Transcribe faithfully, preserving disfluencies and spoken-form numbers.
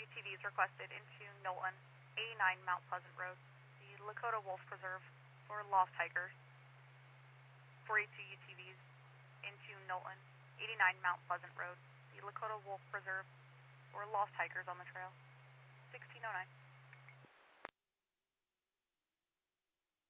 U T Vs requested into Knowlton, eighty-nine Mount Pleasant Road, the Lakota Wolf Preserve for lost hikers. forty-two U T Vs into Knowlton, eighty-nine Mount Pleasant Road, the Lakota Wolf Preserve for lost hikers on the trail. sixteen oh nine.